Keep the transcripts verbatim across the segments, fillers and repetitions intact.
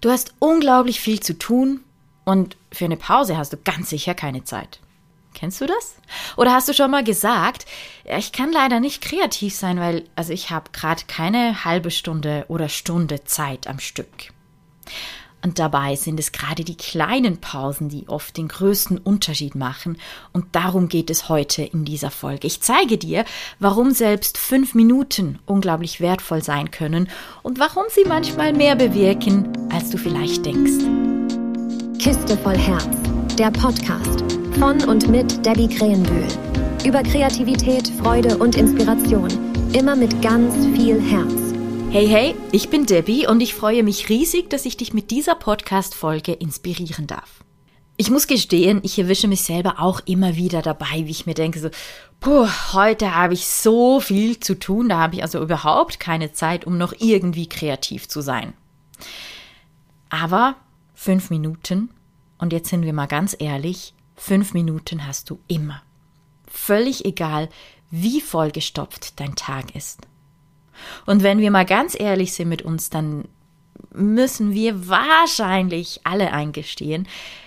Du hast unglaublich viel zu tun und für eine Pause hast du ganz sicher keine Zeit. Kennst du das? Oder hast du schon mal gesagt, ich kann leider nicht kreativ sein, weil also ich habe gerade keine halbe Stunde oder Stunde Zeit am Stück. Und dabei sind es gerade die kleinen Pausen, die oft den größten Unterschied machen. Und darum geht es heute in dieser Folge. Ich zeige dir, warum selbst fünf Minuten unglaublich wertvoll sein können und warum sie manchmal mehr bewirken, als du vielleicht denkst. Kiste voll Herz, der Podcast von und mit Debbie Krähenbühl. Über Kreativität, Freude und Inspiration. Immer mit ganz viel Herz. Hey, hey, ich bin Debbie und ich freue mich riesig, dass ich dich mit dieser Podcast-Folge inspirieren darf. Ich muss gestehen, ich erwische mich selber auch immer wieder dabei, wie ich mir denke, so, puh, heute habe ich so viel zu tun, da habe ich also überhaupt keine Zeit, um noch irgendwie kreativ zu sein. Aber fünf Minuten, und jetzt sind wir mal ganz ehrlich, fünf Minuten hast du immer. Völlig egal, wie vollgestopft dein Tag ist. Und wenn wir mal ganz ehrlich sind mit uns, dann müssen wir wahrscheinlich alle eingestehen,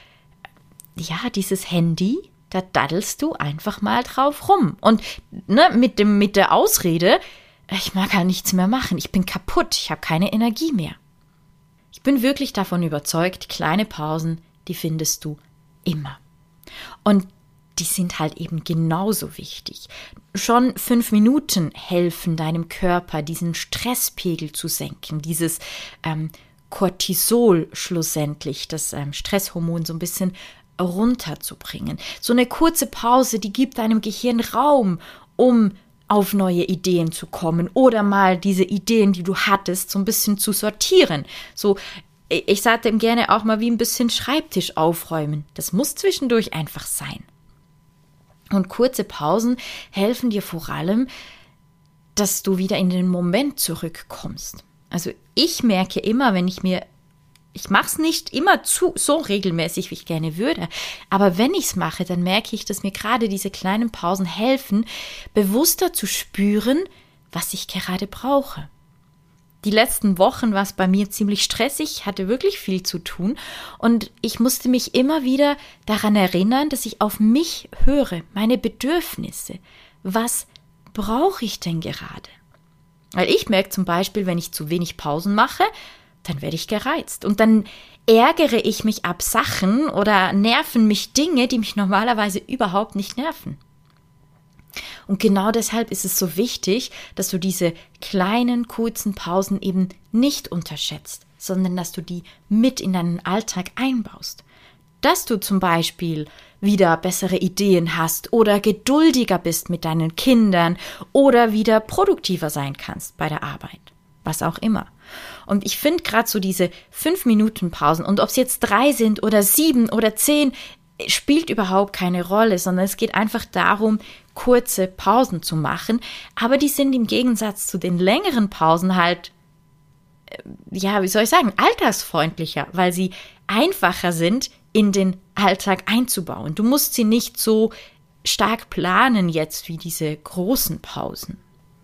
ja, dieses Handy, da daddelst du einfach mal drauf rum. Und ne, mit dem, mit der Ausrede, ich mag halt nichts mehr machen, ich bin kaputt, ich habe keine Energie mehr. Ich bin wirklich davon überzeugt, kleine Pausen, die findest du immer. Und die sind halt eben genauso wichtig. Schon fünf Minuten helfen deinem Körper, diesen Stresspegel zu senken, dieses ähm, Cortisol schlussendlich, das ähm, Stresshormon so ein bisschen runterzubringen. So eine kurze Pause, die gibt deinem Gehirn Raum, um auf neue Ideen zu kommen oder mal diese Ideen, die du hattest, so ein bisschen zu sortieren. So, ich sage dem gerne auch mal wie ein bisschen Schreibtisch aufräumen. Das muss zwischendurch einfach sein. Und kurze Pausen helfen dir vor allem, dass du wieder in den Moment zurückkommst. Also ich merke immer, wenn ich mir, ich mache es nicht immer zu, so regelmäßig, wie ich gerne würde, aber wenn ich es mache, dann merke ich, dass mir gerade diese kleinen Pausen helfen, bewusster zu spüren, was ich gerade brauche. Die letzten Wochen war es bei mir ziemlich stressig, hatte wirklich viel zu tun und ich musste mich immer wieder daran erinnern, dass ich auf mich höre, meine Bedürfnisse. Was brauche ich denn gerade? Weil ich merke zum Beispiel, wenn ich zu wenig Pausen mache, dann werde ich gereizt und dann ärgere ich mich ab Sachen oder nerven mich Dinge, die mich normalerweise überhaupt nicht nerven. Und genau deshalb ist es so wichtig, dass du diese kleinen, kurzen Pausen eben nicht unterschätzt, sondern dass du die mit in deinen Alltag einbaust. Dass du zum Beispiel wieder bessere Ideen hast oder geduldiger bist mit deinen Kindern oder wieder produktiver sein kannst bei der Arbeit, was auch immer. Und ich finde gerade so diese fünf Minuten Pausen und ob es jetzt drei sind oder sieben oder zehn, spielt überhaupt keine Rolle, sondern es geht einfach darum, kurze Pausen zu machen, aber die sind im Gegensatz zu den längeren Pausen halt, ja, wie soll ich sagen, alltagsfreundlicher, weil sie einfacher sind, in den Alltag einzubauen. Du musst sie nicht so stark planen jetzt wie diese großen Pausen.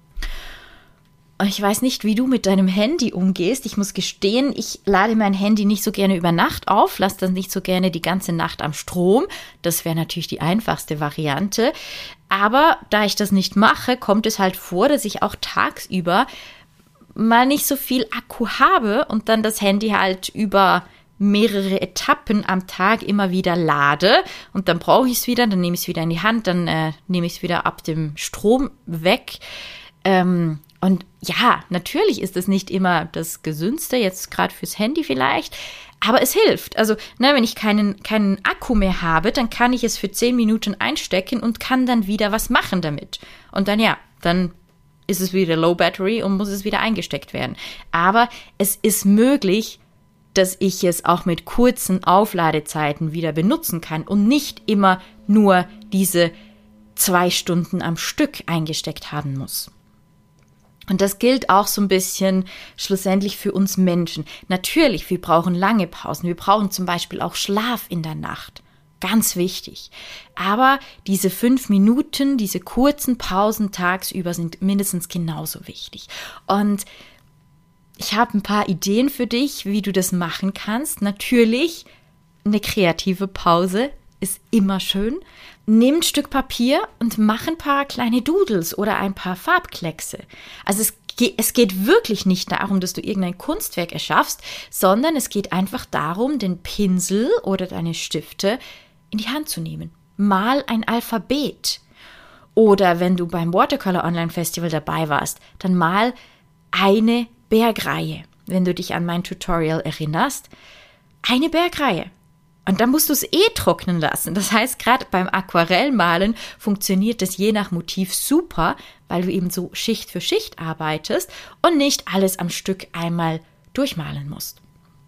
Ich weiß nicht, wie du mit deinem Handy umgehst. Ich muss gestehen, ich lade mein Handy nicht so gerne über Nacht auf, lasse das nicht so gerne die ganze Nacht am Strom. Das wäre natürlich die einfachste Variante. Aber da ich das nicht mache, kommt es halt vor, dass ich auch tagsüber mal nicht so viel Akku habe und dann das Handy halt über mehrere Etappen am Tag immer wieder lade. Und dann brauche ich es wieder, dann nehme ich es wieder in die Hand, dann äh, nehme ich es wieder ab dem Strom weg. Ähm, Und ja, natürlich ist es nicht immer das Gesündeste, jetzt gerade fürs Handy vielleicht, aber es hilft. Also, ne, wenn ich keinen, keinen Akku mehr habe, dann kann ich es für zehn Minuten einstecken und kann dann wieder was machen damit. Und dann, ja, dann ist es wieder Low Battery und muss es wieder eingesteckt werden. Aber es ist möglich, dass ich es auch mit kurzen Aufladezeiten wieder benutzen kann und nicht immer nur diese zwei Stunden am Stück eingesteckt haben muss. Und das gilt auch so ein bisschen schlussendlich für uns Menschen. Natürlich, wir brauchen lange Pausen. Wir brauchen zum Beispiel auch Schlaf in der Nacht. Ganz wichtig. Aber diese fünf Minuten, diese kurzen Pausen tagsüber sind mindestens genauso wichtig. Und ich habe ein paar Ideen für dich, wie du das machen kannst. Natürlich, eine kreative Pause ist immer schön. Nimm ein Stück Papier und mach ein paar kleine Doodles oder ein paar Farbkleckse. Also es, ge- es geht wirklich nicht darum, dass du irgendein Kunstwerk erschaffst, sondern es geht einfach darum, den Pinsel oder deine Stifte in die Hand zu nehmen. Mal ein Alphabet. Oder wenn du beim Watercolor Online Festival dabei warst, dann mal eine Bergreihe. Wenn du dich an mein Tutorial erinnerst, eine Bergreihe. Und dann musst du es eh trocknen lassen. Das heißt, gerade beim Aquarellmalen funktioniert das je nach Motiv super, weil du eben so Schicht für Schicht arbeitest und nicht alles am Stück einmal durchmalen musst.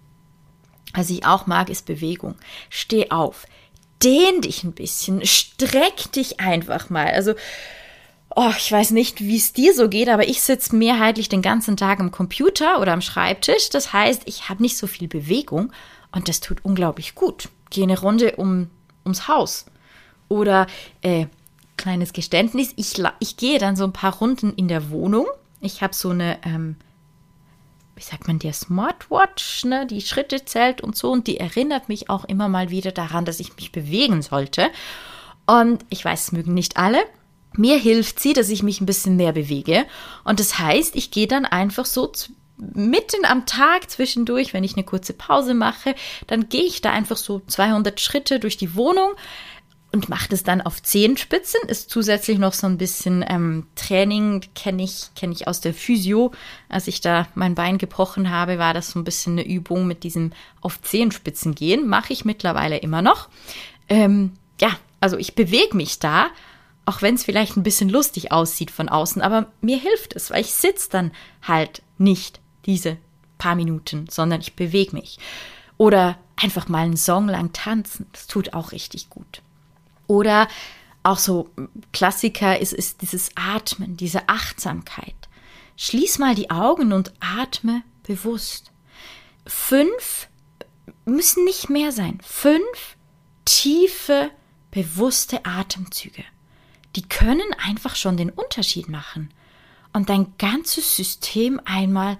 Was ich auch mag, ist Bewegung. Steh auf, dehn dich ein bisschen, streck dich einfach mal. Also, oh, ich weiß nicht, wie es dir so geht, aber ich sitze mehrheitlich den ganzen Tag am Computer oder am Schreibtisch. Das heißt, ich habe nicht so viel Bewegung. Und das tut unglaublich gut. Geh eine Runde um, ums Haus. Oder, äh, kleines Geständnis, ich, ich gehe dann so ein paar Runden in der Wohnung. Ich habe so eine, ähm, wie sagt man, der Smartwatch, ne, die Schritte zählt und so. Und die erinnert mich auch immer mal wieder daran, dass ich mich bewegen sollte. Und ich weiß, es mögen nicht alle. Mir hilft sie, dass ich mich ein bisschen mehr bewege. Und das heißt, ich gehe dann einfach so zu mitten am Tag zwischendurch, wenn ich eine kurze Pause mache, dann gehe ich da einfach so zweihundert Schritte durch die Wohnung und mache das dann auf Zehenspitzen. Ist zusätzlich noch so ein bisschen ähm, Training, kenne ich, kenn ich aus der Physio. Als ich da mein Bein gebrochen habe, war das so ein bisschen eine Übung mit diesem auf Zehenspitzen gehen. Mache ich mittlerweile immer noch. Ähm, ja, also ich bewege mich da, auch wenn es vielleicht ein bisschen lustig aussieht von außen, aber mir hilft es, weil ich sitze dann halt nicht diese paar Minuten, sondern ich bewege mich. Oder einfach mal einen Song lang tanzen, das tut auch richtig gut. Oder auch so Klassiker ist, ist dieses Atmen, diese Achtsamkeit. Schließ mal die Augen und atme bewusst. Fünf müssen nicht mehr sein. Fünf tiefe, bewusste Atemzüge. Die können einfach schon den Unterschied machen und dein ganzes System einmal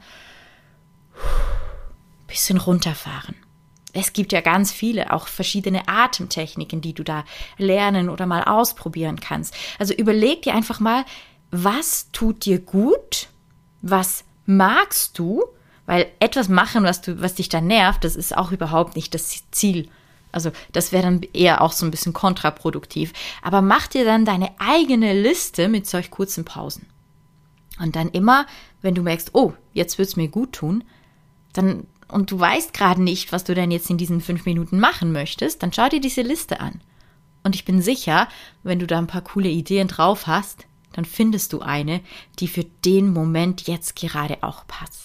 ein bisschen runterfahren. Es gibt ja ganz viele, auch verschiedene Atemtechniken, die du da lernen oder mal ausprobieren kannst. Also überleg dir einfach mal, was tut dir gut, was magst du, weil etwas machen, was du, was dich da nervt, das ist auch überhaupt nicht das Ziel. Also das wäre dann eher auch so ein bisschen kontraproduktiv. Aber mach dir dann deine eigene Liste mit solch kurzen Pausen. Und dann immer, wenn du merkst, oh, jetzt wird's mir gut tun, dann, und du weißt gerade nicht, was du denn jetzt in diesen fünf Minuten machen möchtest, dann schau dir diese Liste an. Und ich bin sicher, wenn du da ein paar coole Ideen drauf hast, dann findest du eine, die für den Moment jetzt gerade auch passt.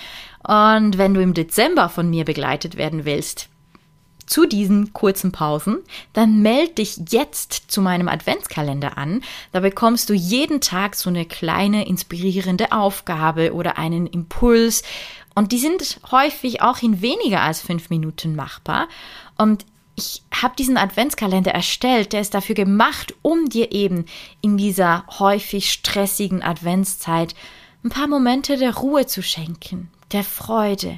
Und wenn du im Dezember von mir begleitet werden willst, zu diesen kurzen Pausen, dann melde dich jetzt zu meinem Adventskalender an. Da bekommst du jeden Tag so eine kleine inspirierende Aufgabe oder einen Impuls. Und die sind häufig auch in weniger als fünf Minuten machbar. Und ich habe diesen Adventskalender erstellt, der ist dafür gemacht, um dir eben in dieser häufig stressigen Adventszeit ein paar Momente der Ruhe zu schenken, der Freude,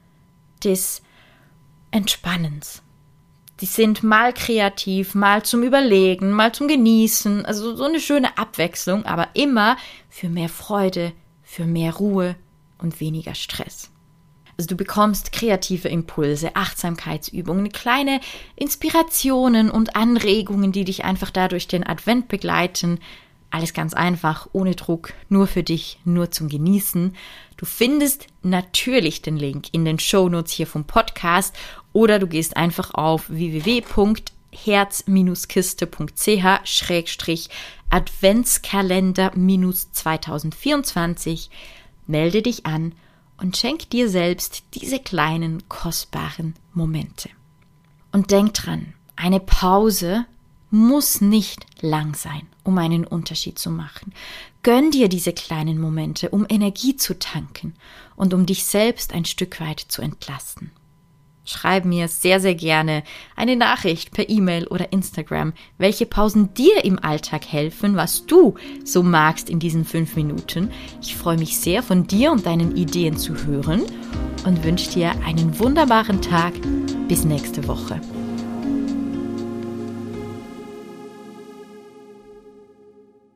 des Entspannens. Die sind mal kreativ, mal zum Überlegen, mal zum Genießen, also so eine schöne Abwechslung, aber immer für mehr Freude, für mehr Ruhe und weniger Stress. Also du bekommst kreative Impulse, Achtsamkeitsübungen, kleine Inspirationen und Anregungen, die dich einfach dadurch den Advent begleiten. Alles ganz einfach, ohne Druck, nur für dich, nur zum Genießen. Du findest natürlich den Link in den Shownotes hier vom Podcast oder du gehst einfach auf w w w punkt herz kiste punkt c h schrägstrich Adventskalender zwanzig vierundzwanzig, melde dich an und schenk dir selbst diese kleinen, kostbaren Momente. Und denk dran, eine Pause muss nicht lang sein, um einen Unterschied zu machen. Gönn dir diese kleinen Momente, um Energie zu tanken und um dich selbst ein Stück weit zu entlasten. Schreib mir sehr, sehr gerne eine Nachricht per E-Mail oder Instagram, welche Pausen dir im Alltag helfen, was du so magst in diesen fünf Minuten. Ich freue mich sehr, von dir und deinen Ideen zu hören und wünsche dir einen wunderbaren Tag. Bis nächste Woche.